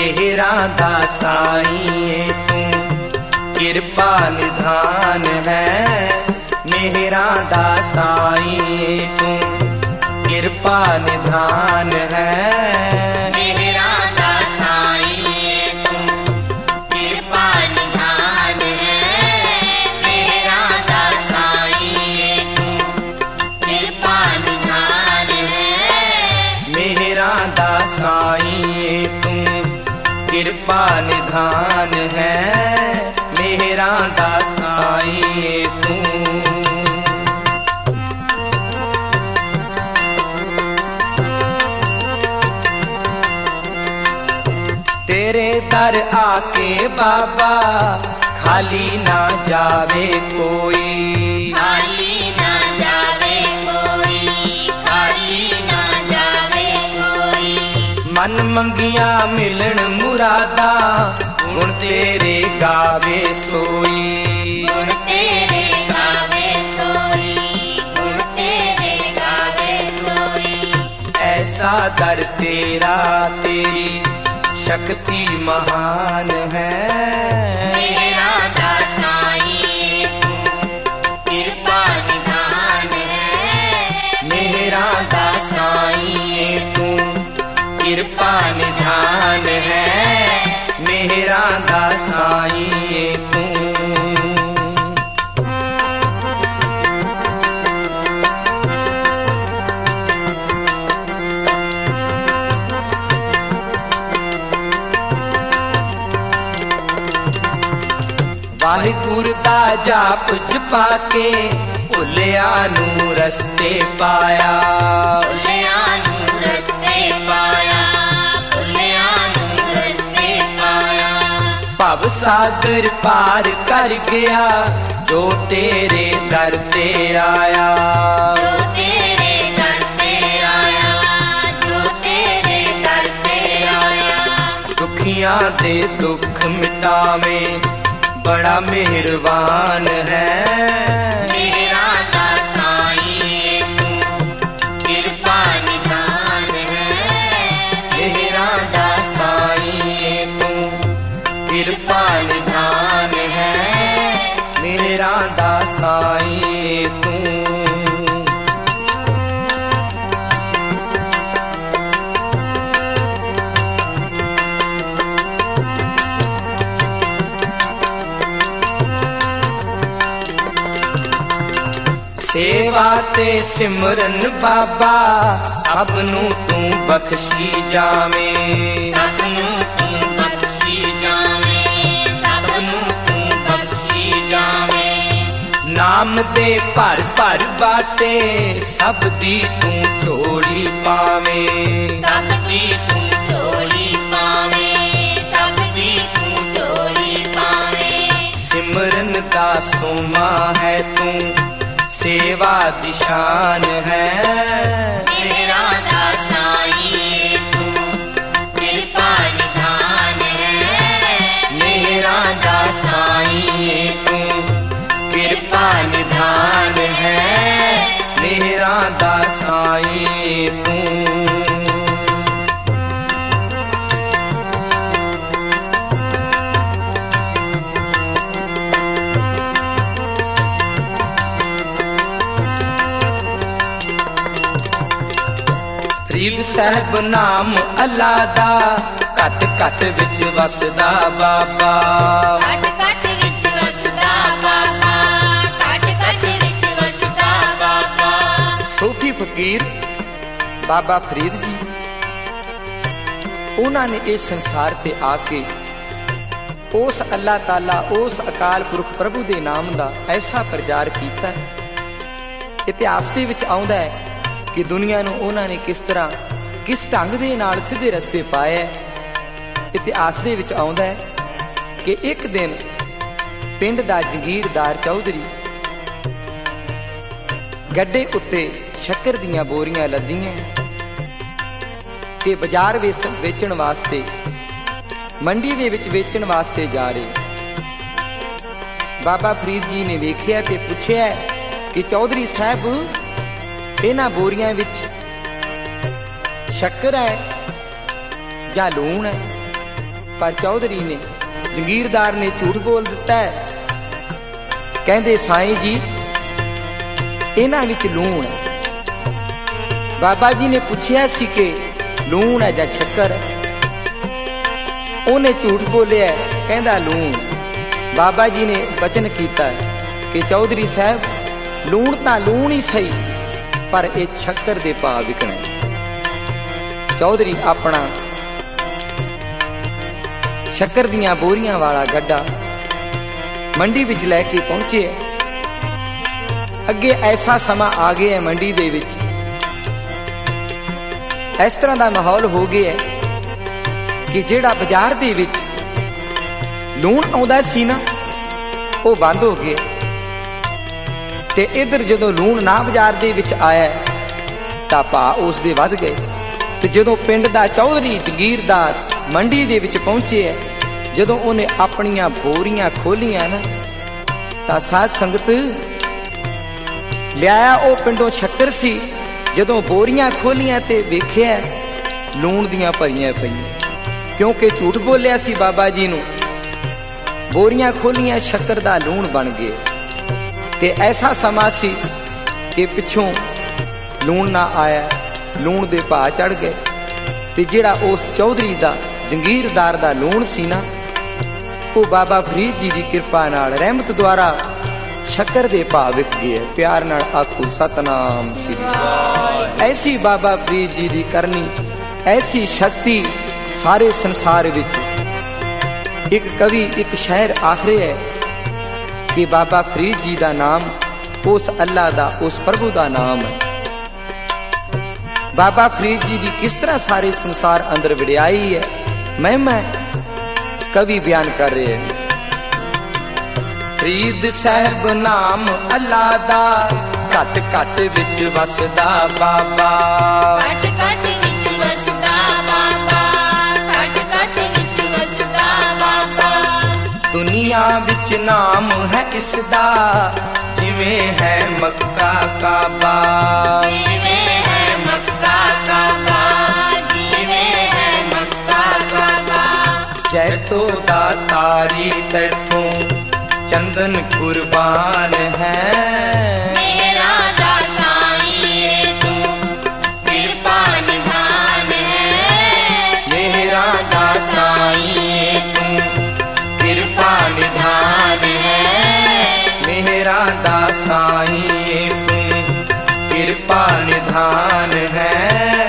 मेहरा दा साईं तू किरपा निधान है। मेहरा दा साईं तू किरपा निधान है। मेहरा दा साईं तू किरपा निधान है। मेहरा दा साईं तू किरपा निधान है। मेहरा दा साईं तू किरपा निधान है। मेहरा दा साईं तू। तेरे दर आके बाबा खाली ना जावे कोई। खाली ना जावे कोई। खाली ना जावे कोई। मन मंगिया मिलन मुरादा गुण तेरे गावे सोई। गुण तेरे गावे सोई। गुण तेरे गावे सोई। ऐसा दर तेरा तेरी शक्ति महान है। मेहरा दा साईं तू किरपा निधान है। मेहरा दा साईं तू किरपा निधान है। मेहरा दा साईं तू। वाहिगुरु दा जाप जपा के भुलिया नू रस्ते पाया। भुलिया नू रस्ते पाया। भुलिया नू रस्ते पाया। भव सागर पार कर गया जो तेरे दर ते आया। जो तेरे दर पे आया। जो तेरे दर पे आया। दुखियां दे दुख मिटावे बड़ा मेहरबान है। मेहरा दा साईं तू किरपा निधान है। मेहरा दा साईं तू किरपा निधान है। मेहरा दा साईं तू। सेवा ते सिमरन बाबा सब नू तू बख्शी जावे। सब नू तू बख्शी जावे। सब नू तू बख्शी जावे। नाम दे भर भर बाटे सब दी तू झोली पावे। सब दी तू झोली पावे। सब दी तू झोली पावे। सिमरन दा सोमा है तू सेवा दिशान है। मेहरा दा साईं तू किरपा निधान है। मेहरा दा साईं तू किरपा निधान है। मेहरा दा साईं तू। फरीद साहब नाम अल्लाह दा घट घट विच वसदा बाबा। घट घट विच वसदा बाबा। घट घट विच वसदा बाबा। सूफी फकीर बाबा फरीद जी उन्होंने इस संसार ते आके उस अल्लाह ताला उस अकाल पुरख प्रभु दे नाम दा ऐसा प्रचार किया। इतिहास दे विच आउंदा है कि दुनिया नूं उन्होंने किस तरह किस ढंग दे नाल सीधे रस्ते पाए। इतिहास दे विच आउंदा है कि एक दिन पिंड दा जगीरदार चौधरी गड्डे उत्ते शक्कर दीयां बोरियां लदियां ते बाजार वेचण वास्ते मंडी दे विच वेचण वास्ते जा रहे। बाबा फरीद जी ने वेखिया ते पुछया कि चौधरी साहब इन्हां बोरियां विच शक्कर है जां लूण है? ਪਰ ਚੌਧਰੀ ਨੇ, ਜਗੀਰਦਾਰ ਨੇ ਝੂਠ ਬੋਲ ਦਿੱਤਾ ਹੈ। ਕਹਿੰਦੇ ਸਾਈਂ ਜੀ ਇਹਨਾਂ ਵਿੱਚ ਲੂਣ ਹੈ। ਬਾਬਾ ਜੀ ਨੇ ਪੁੱਛਿਆ ਸੀ ਕਿ ਲੂਣ ਹੈ ਜਾਂ ਸ਼ੱਕਰ ਹੈ। ਉਹਨੇ ਝੂਠ ਬੋਲਿਆ, ਕਹਿੰਦਾ ਲੂਣ। ਬਾਬਾ ਜੀ ਨੇ ਬਚਨ ਕੀਤਾ ਕਿ ਚੌਧਰੀ ਸਾਹਿਬ ਲੂਣ ਤਾਂ ਲੂਣ ਹੀ ਸਹੀ, ਪਰ ਇਹ ਸ਼ੱਕਰ ਦੇ ਭਾਅ ਵਿਕਣਾ। ਚੌਧਰੀ ਆਪਣਾ ਸ਼ੱਕਰ ਦੀਆਂ ਬੋਰੀਆਂ ਵਾਲਾ ਗੱਡਾ ਮੰਡੀ ਵਿੱਚ ਲੈ ਕੇ ਪਹੁੰਚੇ। ਅੱਗੇ ਐਸਾ ਸਮਾਂ ਆ ਗਿਆ ਹੈ ਮੰਡੀ ਦੇ ਵਿੱਚ, ਇਸ ਤਰ੍ਹਾਂ ਦਾ ਮਾਹੌਲ ਹੋ ਗਿਆ ਕਿ ਜਿਹੜਾ ਬਾਜ਼ਾਰ ਦੇ ਵਿੱਚ ਲੂਣ ਆਉਂਦਾ ਸੀ ਨਾ, ਉਹ ਬੰਦ ਹੋ ਗਿਆ। ਤੇ ਇੱਧਰ ਜਦੋਂ ਲੂਣ ਨਾ ਬਾਜ਼ਾਰ ਦੇ ਵਿੱਚ ਆਇਆ ਤਾਂ ਭਾਅ ਉਸ ਦੇ ਵੱਧ ਗਏ। ਤੇ ਜਦੋਂ ਪਿੰਡ ਦਾ ਚੌਧਰੀ ਜਗੀਰਦਾਰ ਮੰਡੀ ਦੇ ਵਿੱਚ ਪਹੁੰਚੇ, ਜਦੋਂ ਉਹਨੇ ਆਪਣੀਆਂ ਬੋਰੀਆਂ ਖੋਲੀਆਂ ਨਾ, ਤਾਂ ਸਾਧ ਸੰਗਤ ਲਿਆਇਆ ਉਹ ਪਿੰਡੋਂ ਸ਼ੱਕਰ ਸੀ। ਜਦੋਂ ਬੋਰੀਆਂ ਖੋਲੀਆਂ ਤੇ ਵੇਖਿਆ ਲੂਣ ਦੀਆਂ ਭਰੀਆਂ ਪਈਆਂ, ਕਿਉਂਕਿ ਝੂਠ ਬੋਲਿਆ ਸੀ ਬਾਬਾ ਜੀ ਨੂੰ। ਬੋਰੀਆਂ ਖੋਲੀਆਂ, ਸ਼ੱਕਰ ਦਾ ਲੂਣ ਬਣ ਗਏ। ਤੇ ਐਸਾ ਸਮਾਂ ਸੀ ਕਿ ਪਿੱਛੋਂ ਲੂਣ ਨਾ ਆਇਆ, ਲੂਣ ਦੇ ਭਾਅ ਚੜ ਗਏ। ਤੇ ਜਿਹੜਾ ਉਸ ਚੌਧਰੀ ਦਾ, ਜੰਗੀਰਦਾਰ ਦਾ ਲੂਣ ਸੀ ਨਾ, ਉਹ ਬਾਬਾ ਫਰੀਦ ਜੀ ਦੀ ਕਿਰਪਾ ਨਾਲ, ਰਹਿਮਤ ਦੁਆਰਾ ਸ਼ੱਕਰ ਦੇ ਭਾਅ ਵਿਕ ਗਏ। ਪਿਆਰ ਨਾਲ ਆਖੋ ਸਤਨਾਮ ਸ੍ਰੀ ਵਾਹਿਗੁਰੂ। ਐਸੀ ਬਾਬਾ ਫਰੀਦ ਜੀ ਦੀ ਕਰਨੀ, ਐਸੀ ਸ਼ਕਤੀ ਸਾਰੇ ਸੰਸਾਰ ਵਿੱਚ। ਇੱਕ ਕਵੀ ਇੱਕ ਸ਼ਾਇਰ ਆਖ ਰਿਹਾ ਹੈ ਕਿ ਬਾਬਾ ਫਰੀਦ ਜੀ ਦਾ ਨਾਮ ਉਸ ਅੱਲਾ ਦਾ, ਉਸ ਪ੍ਰਭੂ ਦਾ ਨਾਮ ਹੈ। ਬਾਬਾ ਫਰੀਦ ਜੀ ਦੀ ਕਿਸ ਤਰ੍ਹਾਂ ਸਾਰੇ ਸੰਸਾਰ ਅੰਦਰ ਵਡਿਆਈ ਹੈ, ਮਹਿਮਾ ਕਵੀ ਬਿਆਨ ਕਰ ਰਹੇ ਹੈ। ਫਰੀਦ ਸਾਹਿਬ ਨਾਮ ਅੱਲਾ ਦਾ, ਘਟ ਘਟ ਵਿੱਚ ਵਸਦਾ ਬਾਬਾ। ਘਟ ਘਟ ਵਿੱਚ ਵਸਦਾ ਬਾਬਾ, ਘਟ ਘਟ ਵਿੱਚ ਵਸਦਾ ਬਾਬਾ। ਦੁਨੀਆ ਵਿੱਚ ਨਾਮ ਹੈ ਇਸ ਦਾ, ਜਿਵੇਂ ਹੈ ਮੱਕਾ ਕਾਬਾ। ਜਿਵੇਂ ਹੈ ਮੱਕਾ ਕਾਬਾ, ਜਿਵੇਂ ਹੈ ਮੱਕਾ ਕਾਬਾ। ਜੈਤੋ ਦਾ ਤਾਰੀ ਤੈਥੋਂ ਚੰਦਨ ਕੁਰਬਾਨ ਹੈ। ਮੇਰਾ ਦਾ ਸਾਈਂ ਤੂੰ ਕਿਰਪਾ ਨਿਧਾਨ ਹੈ। ਮੇਰਾ ਦਾ ਸਾਈਂ ਤੂੰ ਕਿਰਪਾ ਨਿਧਾਨ ਹੈ। ਮੇਰਾ ਦਾ ਸਾਈਂ ਤੂੰ ਕਿਰਪਾ ਨਿਧਾਨ ਹੈ।